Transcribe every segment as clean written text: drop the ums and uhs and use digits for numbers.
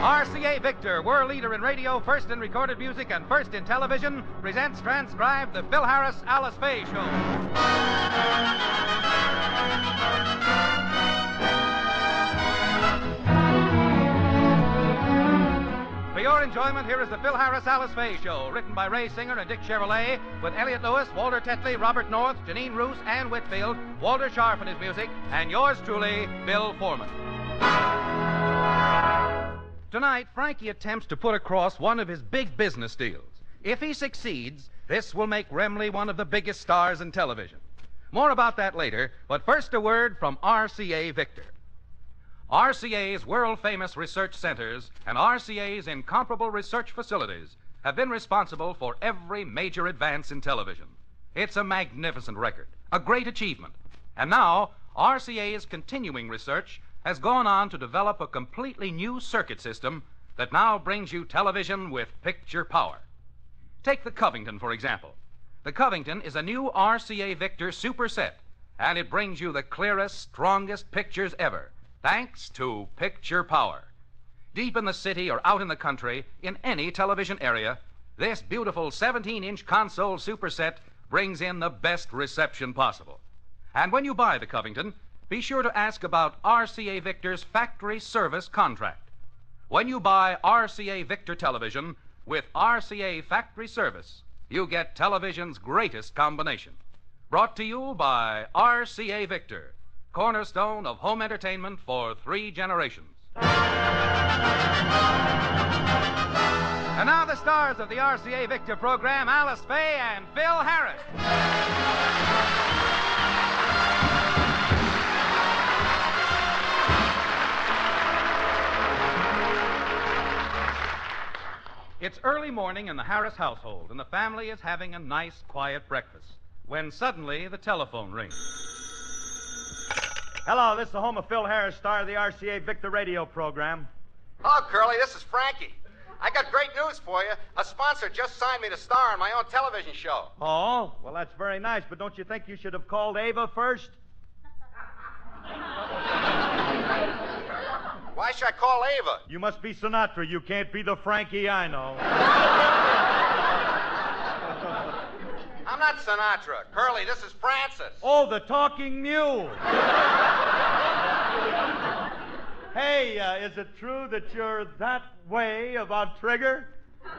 RCA Victor, world leader in radio, first in recorded music, and first in television, presents transcribed the Phil Harris Alice Faye Show. For your enjoyment, here is the Phil Harris Alice Faye Show, written by Ray Singer and Dick Chevrolet, with Elliot Lewis, Walter Tetley, Robert North, Janine Roos, Ann Whitfield, Walter Scharf in his music, and yours truly, Bill Foreman. Tonight, Frankie attempts to put across one of his big business deals. If he succeeds, this will make Remley one of the biggest stars in television. More about that later, but first a word from RCA Victor. RCA's world-famous research centers and RCA's incomparable research facilities have been responsible for every major advance in television. It's a magnificent record, a great achievement. And now, RCA's continuing research has gone on to develop a completely new circuit system that now brings you television with picture power. Take the Covington, for example. The Covington is a new RCA Victor superset, and it brings you the clearest, strongest pictures ever, thanks to picture power. Deep in the city or out in the country, in any television area, this beautiful 17-inch console superset brings in the best reception possible. And when you buy the Covington, be sure to ask about RCA Victor's factory service contract. When you buy RCA Victor television with RCA factory service, you get television's greatest combination. Brought to you by RCA Victor, cornerstone of home entertainment for 3 generations. And now the stars of the RCA Victor program, Alice Faye and Phil Harris. It's early morning in the Harris household, and the family is having a nice, quiet breakfast, when suddenly the telephone rings. Hello, this is the home of Phil Harris, star of the RCA Victor radio program. Hello, Curly. This is Frankie. I got great news for you. A sponsor just signed me to star in my own television show. Oh, well, that's very nice, but don't you think you should have called Ava first? Why should I call Ava? You must be Sinatra. You can't be the Frankie I know. I'm not Sinatra. Curly, this is Francis. Oh, the talking mule. Hey, is it true that you're that way about Trigger?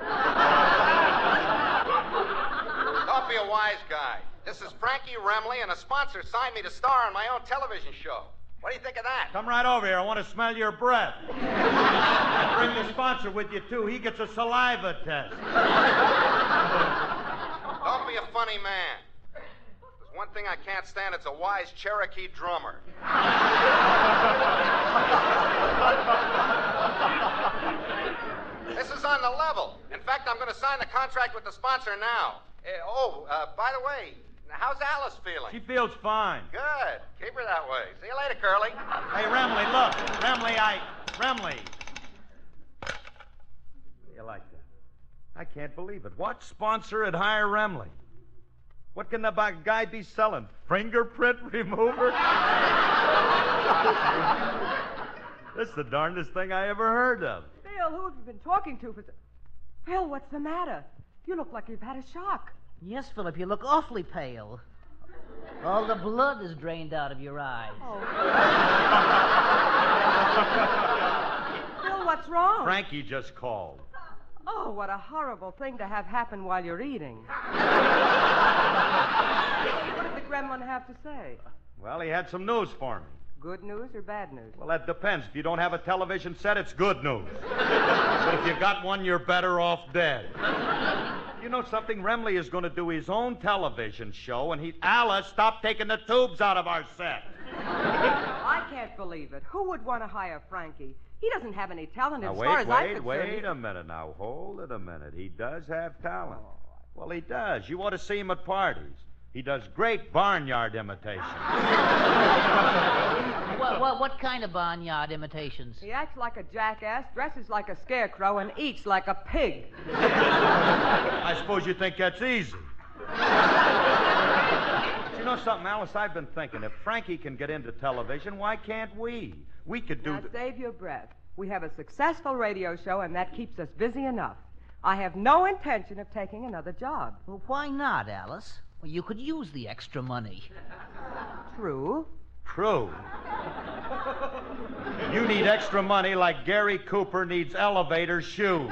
Don't be a wise guy. This is Frankie Remley, and a sponsor signed me to star in my own television show. What do you think of that? Come right over here. I want to smell your breath. Bring the sponsor with you, too. He gets a saliva test. Don't be a funny man. There's one thing I can't stand. It's a wise Cherokee drummer. This is on the level. In fact, I'm going to sign the contract with the sponsor now. By the way, how's Alice feeling? She feels fine. Good. Keep her that way. See you later, Curly. Hey, Remley, look. Remley. You like that? I can't believe it. What sponsor would hire Remley? What can the guy be selling? Fingerprint remover? This is the darndest thing I ever heard of. Phil, who have you been talking to? Phil, what's the matter? You look like you've had a shock. Yes, Philip, you look awfully pale. All the blood is drained out of your eyes. Oh. Phil, what's wrong? Frankie just called. Oh, what a horrible thing to have happen while you're eating. What did the gremlin have to say? Well, he had some news for me. Good news or bad news? Well, that depends. If you don't have a television set, it's good news. But if you got one, you're better off dead. You know something? Remley is going to do his own television show, and Alice, stop taking the tubes out of our set. I can't believe it. Who would want to hire Frankie? He doesn't have any talent as far as I'm concerned. Wait a minute now. Hold it a minute. He does have talent. Well, he does. You ought to see him at parties. He does great barnyard imitations. What kind of barnyard imitations? He acts like a jackass, dresses like a scarecrow, and eats like a pig. I suppose you think that's easy. You know something, Alice? I've been thinking, if Frankie can get into television, why can't we? We could do... Now, save your breath. We have a successful radio show, and that keeps us busy enough. I have no intention of taking another job. Well, why not, Alice? Well, you could use the extra money. True. True. You need extra money like Gary Cooper needs elevator shoes.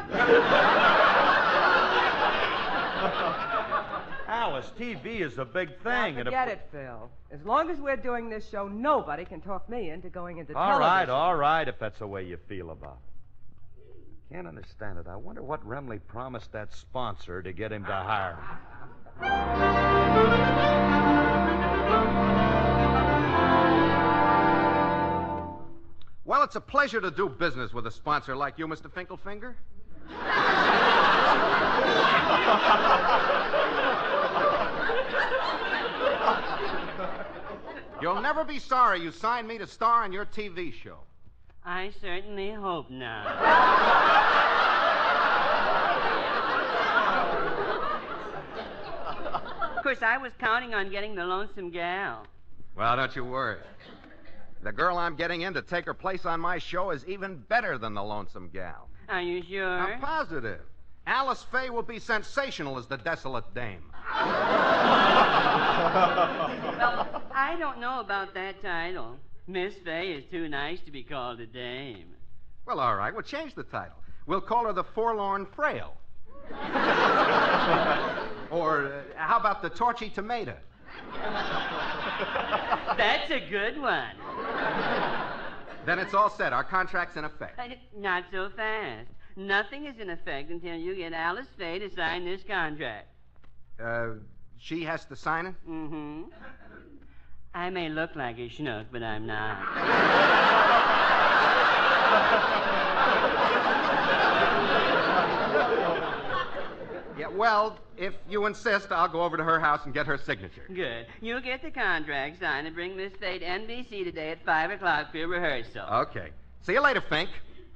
Alice, TV is a big thing. Now, forget it, Phil. As long as we're doing this show, nobody can talk me into going into All television. right, if that's the way you feel about it. Can't understand it. I wonder what Remley promised that sponsor to get him to hire me. Well, it's a pleasure to do business with a sponsor like you, Mr. Finkelfinger. You'll never be sorry you signed me to star in your TV show. I certainly hope not. Of course, I was counting on getting the lonesome gal. Well, don't you worry. The girl I'm getting in to take her place on my show is even better than the lonesome gal. Are you sure? I'm positive. Alice Faye will be sensational as the desolate dame. Well, I don't know about that title. Miss Faye is too nice to be called a dame. Well, all right. We'll change the title. We'll call her the Forlorn Frail. Or how about the Torchy Tomato? That's a good one. Then it's all set. Our contract's in effect. Not so fast. Nothing is in effect until you get Alice Faye to sign this contract. She has to sign it? Mm-hmm. I may look like a schnook, but I'm not. Yeah, well, if you insist, I'll go over to her house and get her signature. Good. You get the contract signed and bring Miss Faye to NBC today at 5 o'clock for rehearsal. Okay. See you later, Fink.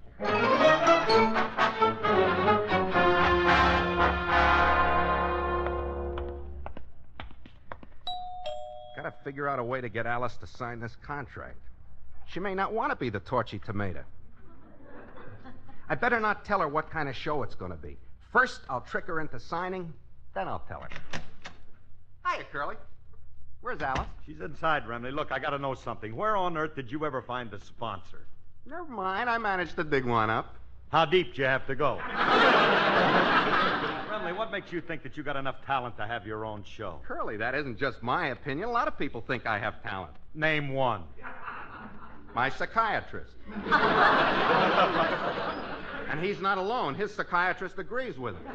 Gotta figure out a way to get Alice to sign this contract. She may not want to be the Torchy Tomato. I better not tell her what kind of show it's going to be. First, I'll trick her into signing, then I'll tell her. Hiya, Curly. Where's Alice? She's inside, Remley. Look, I got to know something. Where on earth did you ever find the sponsor? Never mind. I managed to dig one up. How deep do you have to go? Remley, what makes you think that you got enough talent to have your own show? Curly, that isn't just my opinion. A lot of people think I have talent. Name one. My psychiatrist. And he's not alone. His psychiatrist agrees with him.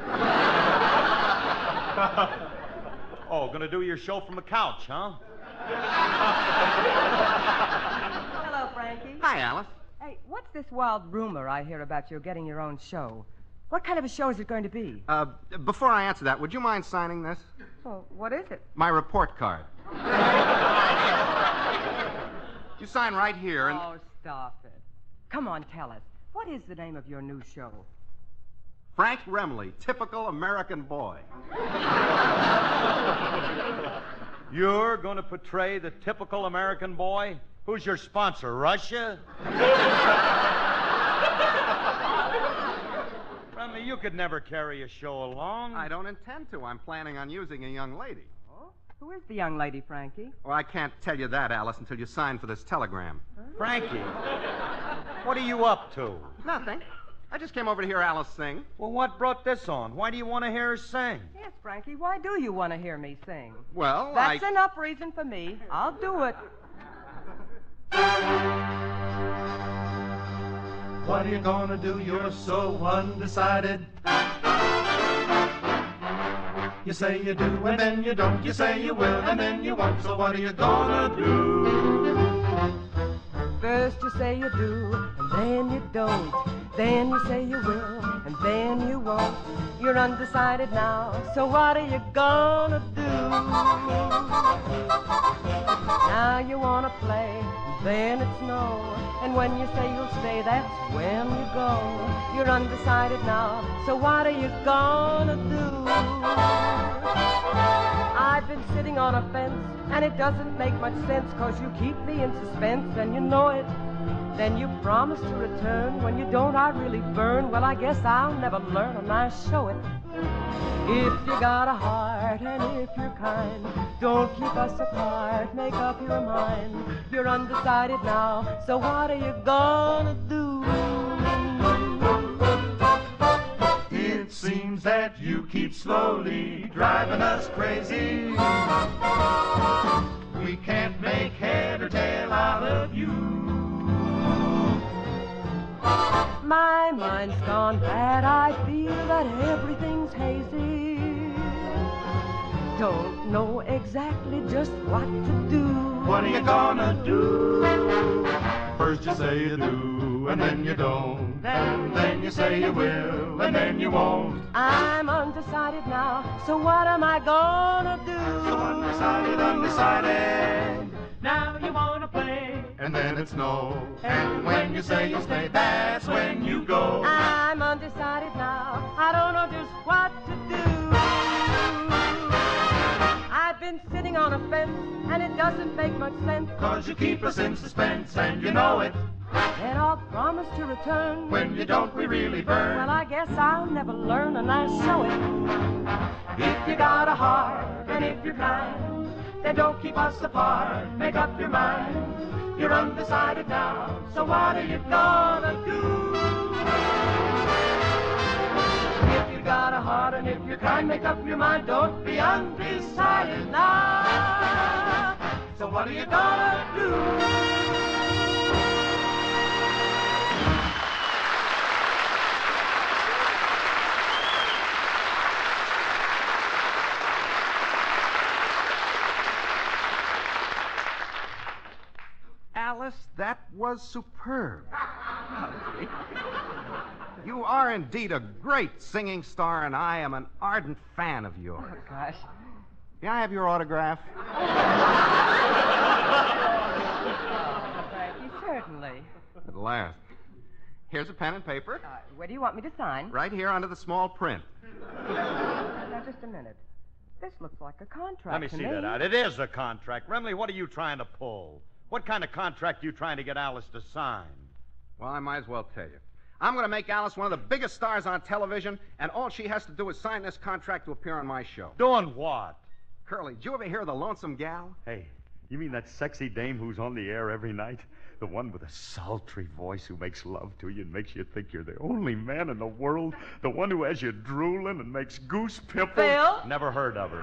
Oh, gonna do your show from the couch, huh? Hello, Frankie. Hi, Alice. Hey, what's this wild rumor I hear about you getting your own show? What kind of a show is it going to be? Before I answer that, would you mind signing this? Well, what is it? My report card. You sign right here and... Oh, stop it. Come on, tell us. What is the name of your new show? Frank Remley, typical American boy. You're going to portray the typical American boy? Who's your sponsor, Russia? Remley, you could never carry a show alone. I don't intend to. I'm planning on using a young lady. Oh? Who is the young lady, Frankie? Well, I can't tell you that, Alice, until you sign for this telegram. Frankie, what are you up to? Nothing. I just came over to hear Alice sing. Well, what brought this on? Why do you want to hear her sing? Yes, Frankie, why do you want to hear me sing? Well, That's enough reason for me. I'll do it. What are you gonna do? You're so undecided. You say you do, and then you don't. You say you will, and then you won't. So what are you gonna do? First you say you do, and then you don't. Then you say you will, and then you won't. You're undecided now, so what are you gonna do? Now you wanna play, then it's no. And when you say you'll stay, that's when you go. You're undecided now, so what are you gonna do? I've been sitting on a fence, and it doesn't make much sense, 'cause you keep me in suspense, and you know it. Then you promise to return. When you don't, I really burn. Well, I guess I'll never learn, and I show it. If you got a heart and if you're kind, don't keep us apart, make up your mind. You're undecided now, so what are you gonna do? It seems that you keep slowly driving us crazy. We can't make head or tail out of you. My mind's gone bad, I feel that everything's hazy. Don't know exactly just what to do. What are you gonna do? First you say you do, and then you don't. Then you say you will, and then you won't. I'm undecided now, so what am I gonna do? So undecided. Now you wanna play, And then it's no. And when you say you'll stay, that's when you go. I'm undecided now, I don't know just what to do. I've been sitting on a fence, and it doesn't make much sense. 'Cause you keep us in suspense, and you know it. Then I'll promise to return. When you don't, we really burn. Well, I guess I'll never learn, and I show it. If you got a heart, and if you're kind, then don't keep us apart, make up your mind. You're undecided now, so what are you gonna do? If you got a heart, and if you're kind, make up your mind, don't be undecided now. So what are you gonna do? Alice, that was superb. You are indeed a great singing star, and I am an ardent fan of yours. Oh, gosh. May I have your autograph? Thank you, certainly. At last. Here's a pen and paper. Where do you want me to sign? Right here under the small print. Now, just a minute. This looks like a contract Let me to see that out. It is a contract. Remley, what are you trying to pull? What kind of contract are you trying to get Alice to sign? Well, I might as well tell you. I'm going to make Alice one of the biggest stars on television, and all she has to do is sign this contract to appear on my show. Doing what? Curly, did you ever hear of the Lonesome Gal? Hey, you mean that sexy dame who's on the air every night? The one with a sultry voice who makes love to you and makes you think you're the only man in the world? The one who has you drooling and makes goose pimples? Phil? Never heard of her.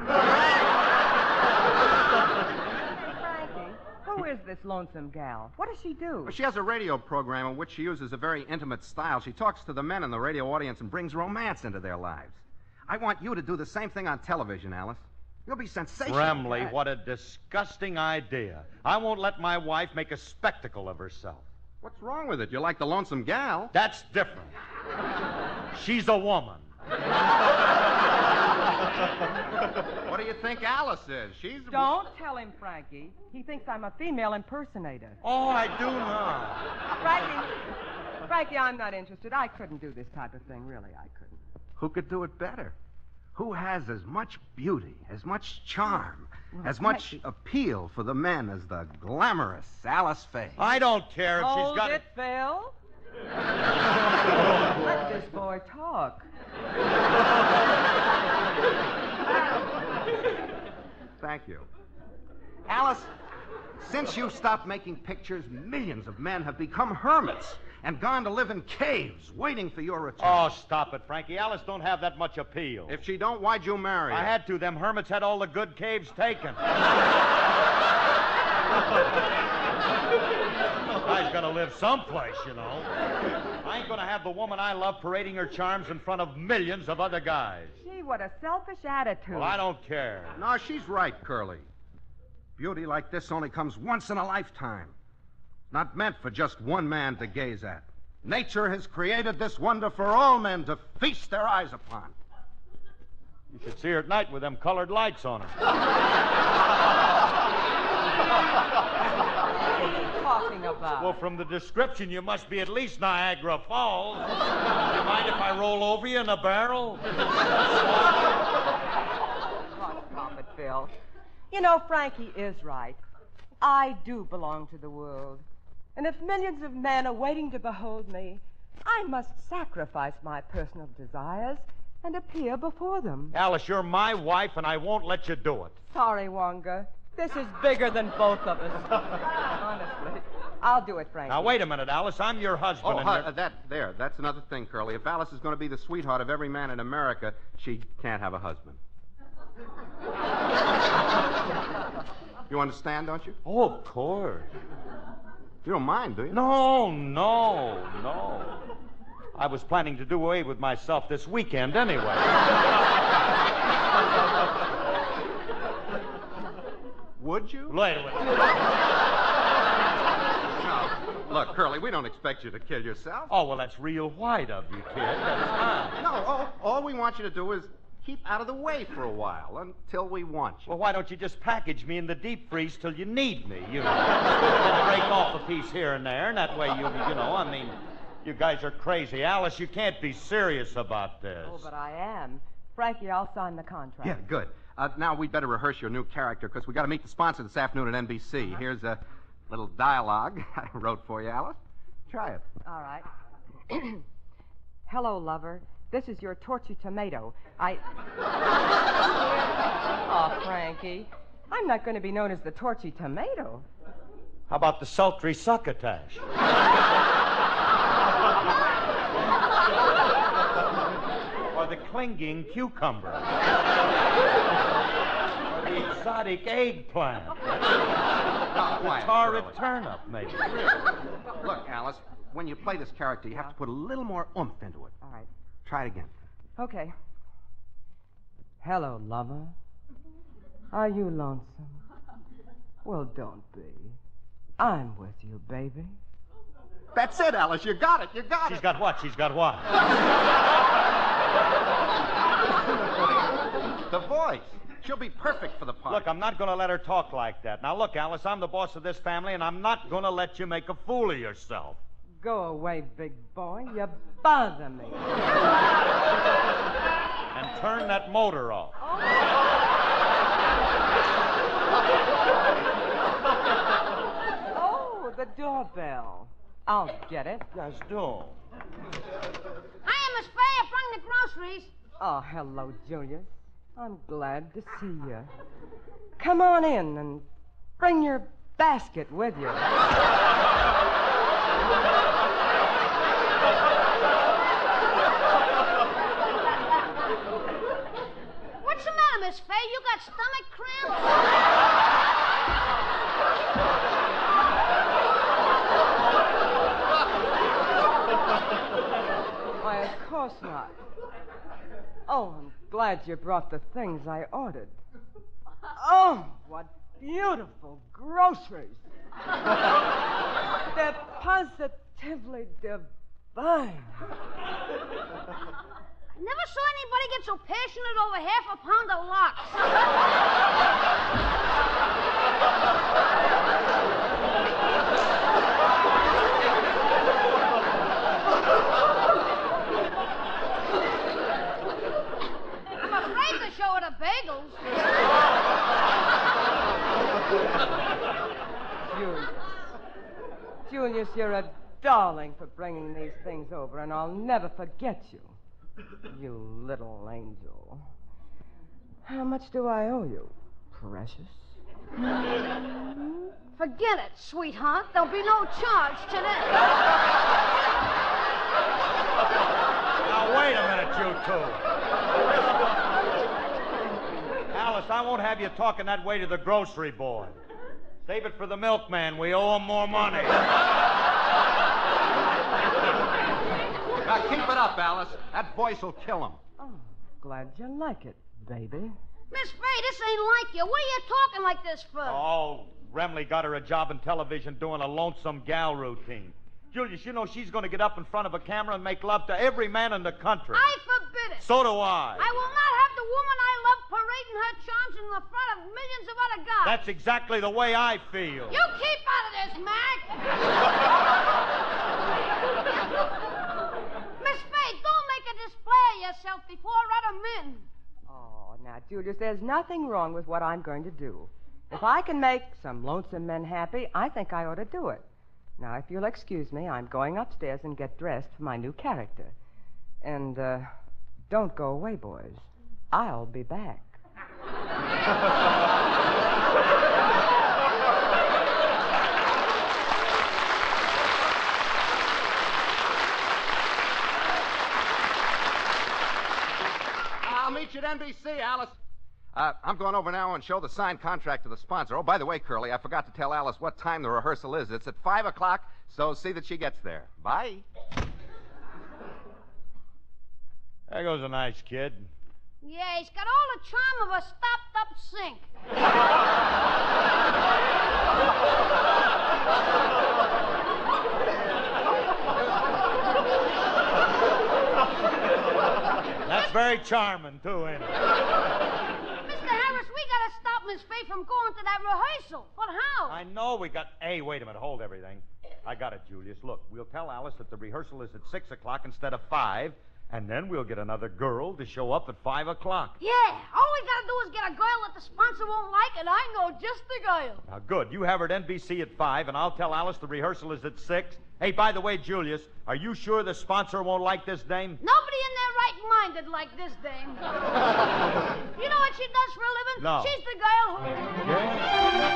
Frankie, who is this lonesome gal? What does she do? Well, she has a radio program in which she uses a very intimate style. She talks to the men in the radio audience and brings romance into their lives. I want you to do the same thing on television, Alice. You'll be sensational. Remley, what a disgusting idea. I won't let my wife make a spectacle of herself. What's wrong with it? You're like the Lonesome Gal. That's different. She's a woman. What do you think Alice is? She's... Don't tell him, Frankie. He thinks I'm a female impersonator. Oh, I do not. Frankie, I'm not interested. I couldn't do this type of thing. Really, I couldn't. Who could do it better? Who has as much beauty, as much charm, as much appeal for the men as the glamorous Alice Faye? I don't care if she's got it, Phil. Let this boy talk. Thank you. Alice, since you stopped making pictures, millions of men have become hermits and gone to live in caves waiting for your return. Oh, stop it, Frankie. Alice don't have that much appeal. If she don't, why'd you marry her? I had to. Them hermits had all the good caves taken. Guy's got to live someplace, you know. I ain't going to have the woman I love parading her charms in front of millions of other guys. Gee, what a selfish attitude. Well, I don't care. No, she's right, Curly. Beauty like this only comes once in a lifetime. Not meant for just one man to gaze at. Nature has created this wonder for all men to feast their eyes upon. You should see her at night with them colored lights on her. What are you talking about? Well, from the description, you must be at least Niagara Falls. You mind if I roll over you in a barrel? Oh, stop it, Phil. You know, Frankie is right. I do belong to the world. And if millions of men are waiting to behold me, I must sacrifice my personal desires and appear before them. Alice, you're my wife, and I won't let you do it. Sorry, Wonga. This is bigger than both of us. Honestly. I'll do it, Frankie. Now, wait a minute, Alice. I'm your husband. That's another thing, Curly. If Alice is going to be the sweetheart of every man in America, she can't have a husband. You understand, don't you? Oh, of course. You don't mind, do you? No. I was planning to do away with myself this weekend anyway. Would you? Wait a minute. No. Look, Curly, we don't expect you to kill yourself. Oh, well, that's real white of you, kid. That's fine. No, all we want you to do is keep out of the way for a while until we want you. Well, why don't you just package me in the deep freeze till you need me, you know? And break off a piece here and there, and that way you guys are crazy. Alice, you can't be serious about this. Oh, but I am. Frankie, I'll sign the contract. Yeah, good. Now we'd better rehearse your new character, because we got to meet the sponsor this afternoon at NBC. Here's a little dialogue I wrote for you, Alice. Try it. All right. Hello, lover. This is your Torchy Tomato. Oh, Frankie. I'm not going to be known as the Torchy Tomato. How about the sultry succotash? Or the clinging cucumber? Or the exotic eggplant? The torrid turnip, maybe. Look, Alice, when you play this character, you have to put a little more oomph into it. All right. Try it again. Okay. Hello, lover. Are you lonesome? Well, don't be. I'm with you, baby. That's it, Alice. You got it. You got She's it. got what? She's got what? The voice. She'll be perfect for the part. Look, I'm not going to let her talk like that. Now, look, Alice, I'm the boss of this family, and I'm not going to let you make a fool of yourself. Go away, big boy. You bother me. And turn that motor off. Oh, the doorbell. I'll get it. Yes, do. Hiya, Miss Fay. I brought the groceries. Oh, hello, Julius. I'm glad to see you. Come on in and bring your basket with you. What's the matter, Miss Fay? You got stomach cramps? Why, of course not. Oh, I'm glad you brought the things I ordered. Oh, what beautiful groceries. They're positively divine. I never saw anybody get so passionate over half a pound of lox. I'm afraid to show her the bagels. Julius, you're a darling for bringing these things over, and I'll never forget you. You little angel. How much do I owe you, precious? Forget it, sweetheart. There'll be no charge today. Now, wait a minute, you two. Alice, I won't have you talking that way to the grocery boy. Save it for the milkman. We owe him more money. Now, keep it up, Alice. That voice will kill him. Oh, glad you like it, baby. Miss Fay, this ain't like you. What are you talking like this for? Oh, Remley got her a job in television doing a lonesome gal routine. Julius, you know she's going to get up in front of a camera and make love to every man in the country. I forbid it. So do I. I will not have the woman I love parading her charms in the front of millions of other guys. That's exactly the way I feel. You keep out of this, Mac. Miss Fay, don't make a display of yourself before other men. Oh, now, Julius, there's nothing wrong with what I'm going to do. If I can make some lonesome men happy, I think I ought to do it. Now, if you'll excuse me, I'm going upstairs and get dressed for my new character. And, don't go away, boys. I'll be back. I'll meet you at NBC, Alice. I'm going over now and show the signed contract to the sponsor. Oh, by the way, Curly, I forgot to tell Alice what time the rehearsal is. It's at 5 o'clock, so see that she gets there. Bye. There goes a nice kid. Yeah, he's got all the charm of a stopped-up sink. That's very charming, too, ain't it? Mr. Harris, we gotta stop Miss Fay from going to that rehearsal. But how? I know we got... Hey, wait a minute. Hold everything. I got it, Julius. Look, we'll tell Alice that the rehearsal is at 6 o'clock instead of 5, and then we'll get another girl to show up at 5 o'clock. Yeah, all we gotta do is get a girl that the sponsor won't like, and I know just the girl. Now, good. You have her at NBC at 5, and I'll tell Alice the rehearsal is at 6. Hey, by the way, Julius, are you sure the sponsor won't like this dame? Nobody in their right mind'd like this dame. You know what she does for a living? No. She's the girl who...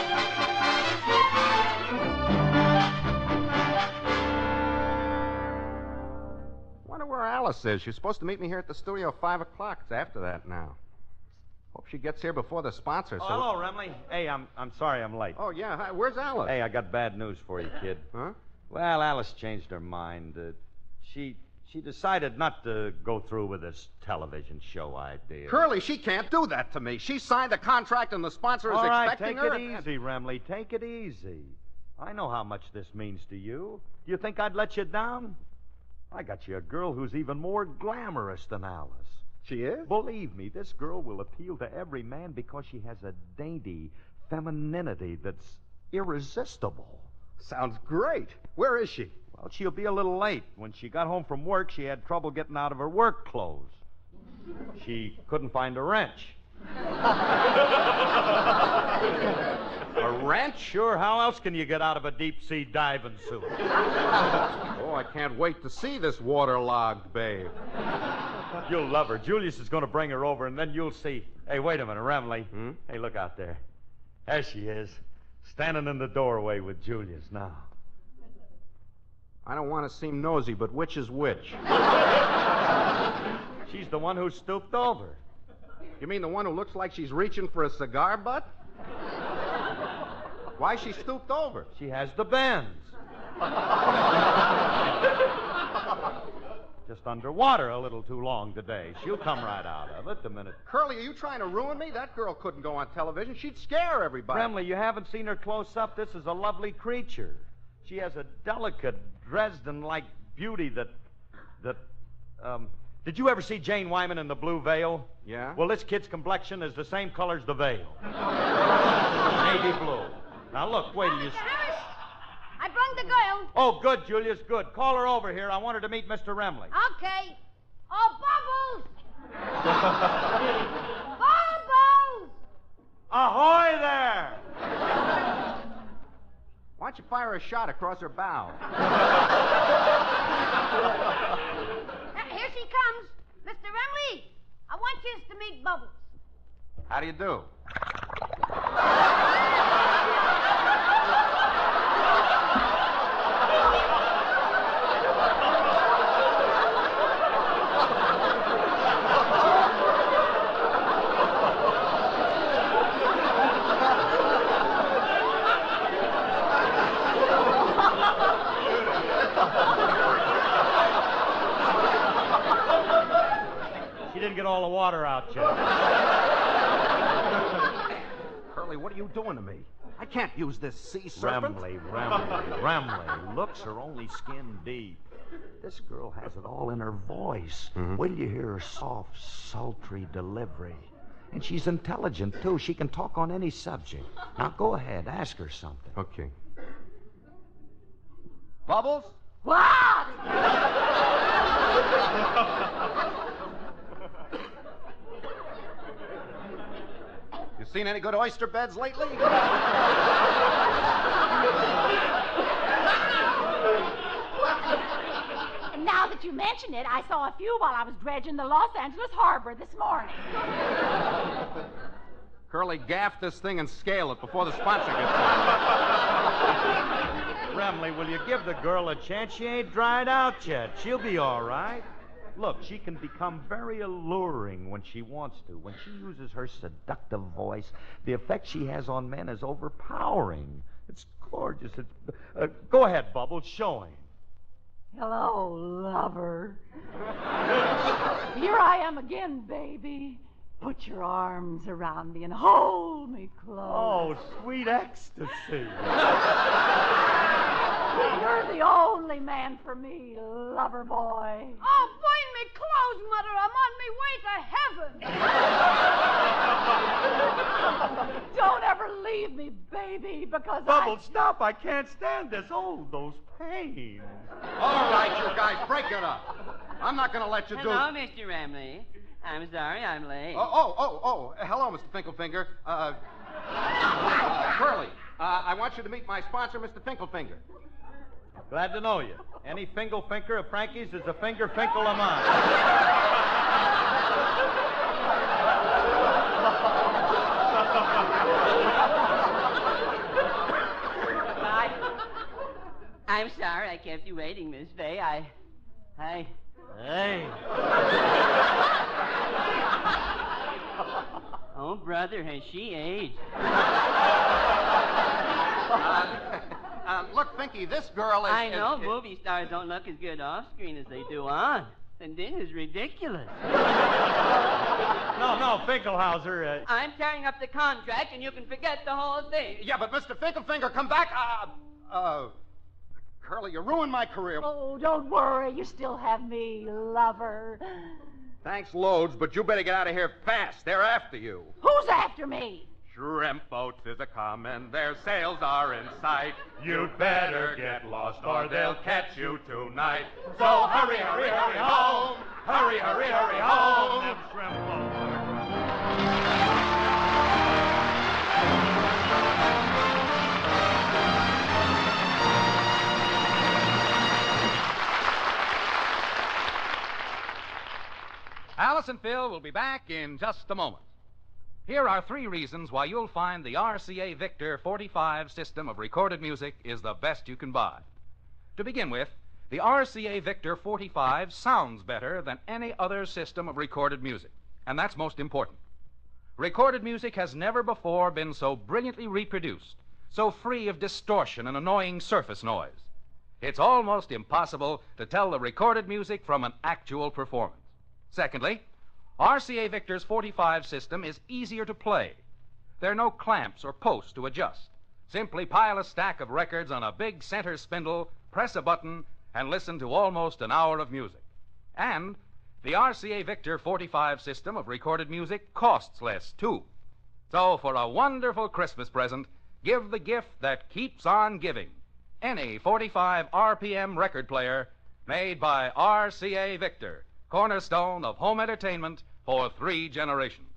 Wonder where Alice is. She's supposed to meet me here at the studio at 5 o'clock. It's after that now. Hope she gets here before the sponsor. Oh, hello, Remley. Hey, I'm sorry I'm late. Oh, yeah. Hi, where's Alice? Hey, I got bad news for you, kid. Huh? Well, Alice changed her mind. She decided not to go through with this television show idea. Curly, she can't do that to me. She signed a contract and the sponsor is All right, expecting take her. it easy, Remley. Take it easy. I know how much this means to you. Do you think I'd let you down? I got you a girl who's even more glamorous than Alice. She is? Believe me, this girl will appeal to every man because she has a dainty femininity that's irresistible. Sounds great. Where is she? Well, she'll be a little late. When she got home from work, she had trouble getting out of her work clothes. She couldn't find a wrench. A wrench? Sure, how else can you get out of a deep-sea diving suit? Oh, I can't wait to see this waterlogged babe. You'll love her. Julius is going to bring her over, and then you'll see. Hey, wait a minute, Remley. Hmm? Hey, look out there. There she is, standing in the doorway with Julius now. I don't want to seem nosy, but which is which? She's the one who stooped over. You mean the one who looks like she's reaching for a cigar butt? Why she stooped over? She has the bends. Just underwater a little too long today. She'll come right out of it the minute. Curly, are you trying to ruin me? That girl couldn't go on television. She'd scare everybody. Remley, you haven't seen her close up. This is a lovely creature. She has a delicate Dresden-like beauty that... Did you ever see Jane Wyman in The Blue Veil? Yeah? Well, this kid's complexion is the same color as the veil. Navy blue. Now, look, wait till you... Mr. Harris, I brung the girl. Oh, good, Julius, good. Call her over here. I want her to meet Mr. Remley. Okay. Oh, Bubbles! Bubbles! Ahoy there! Why don't you fire a shot across her bow? Here she comes. Mr. Remley, I want you to meet Bubbles. How do you do? She didn't get all the water out yet. Curly, what are you doing to me? I can't use this sea serpent. Remley. Looks are only skin deep. This girl has it all in her voice. Mm-hmm. Wait till you hear her soft, sultry delivery. And she's intelligent, too. She can talk on any subject. Now, go ahead. Ask her something. Okay. Bubbles? What? You seen any good oyster beds lately? now that you mention it, I saw a few while I was dredging the Los Angeles harbor this morning. Curly, gaff this thing and scale it before the sponsor gets there. Remley, will you give the girl a chance? She ain't dried out yet. She'll be all right. Look, she can become very alluring when she wants to. When she uses her seductive voice, the effect she has on men is overpowering. It's gorgeous. Go ahead, Bubbles. Show him. Hello, lover. Here I am again, baby. Put your arms around me and hold me close. Oh, sweet ecstasy. You're the only man for me, lover boy. Oh, bind me close, Mother. I'm on my way to heaven. Don't ever leave me, baby, because Bubbles, stop. I can't stand this. Oh, those pains. All right, you guys, break it up. I'm not going to let you do Hello, it. Mr. Remley. I'm sorry I'm late. Hello, Mr. Finkelfinger. Curly, I want you to meet my sponsor, Mr. Finkelfinger. Glad to know you. Any Finkelfinger of Frankie's is a finger Finkel of mine. I'm sorry I kept you waiting, Miss Fay. Hey. Oh, brother, has she aged? Look, Finky, this girl is... I know movie stars don't look as good off screen as they do on. And this is ridiculous. No, Finkelhauser. I'm tearing up the contract, and you can forget the whole thing. Yeah, but Mr. Finkelfinger, come back. Curly, you ruined my career. Oh, don't worry. You still have me, lover. Thanks loads, but you better get out of here fast. They're after you. Who's after me? Shrimp boats is a comin', their sails are in sight. You'd better get lost or they'll catch you tonight. So hurry, hurry, hurry home. Hurry, hurry, hurry home. Them shrimp boats are Alice and Phil will be back in just a moment. Here are 3 reasons why you'll find the RCA Victor 45 system of recorded music is the best you can buy. To begin with, the RCA Victor 45 sounds better than any other system of recorded music, and that's most important. Recorded music has never before been so brilliantly reproduced, so free of distortion and annoying surface noise. It's almost impossible to tell the recorded music from an actual performance. Secondly, RCA Victor's 45 system is easier to play. There are no clamps or posts to adjust. Simply pile a stack of records on a big center spindle, press a button, and listen to almost an hour of music. And the RCA Victor 45 system of recorded music costs less, too. So for a wonderful Christmas present, give the gift that keeps on giving. Any 45 RPM record player made by RCA Victor, cornerstone of home entertainment for 3 generations.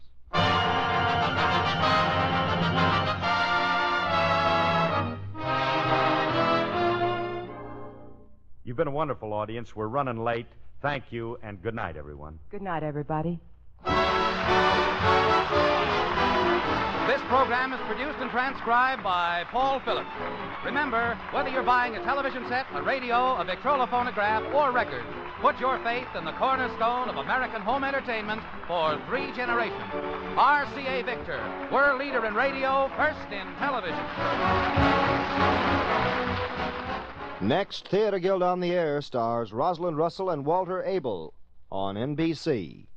You've been a wonderful audience. We're running late. Thank you, and good night, everyone. Good night, everybody. This program is produced and transcribed by Paul Phillips. Remember, whether you're buying a television set, a radio, a Victrola phonograph, or record, put your faith in the cornerstone of American home entertainment for 3 generations. RCA Victor, world leader in radio, first in television. Next, Theater Guild on the Air stars Rosalind Russell and Walter Abel on NBC.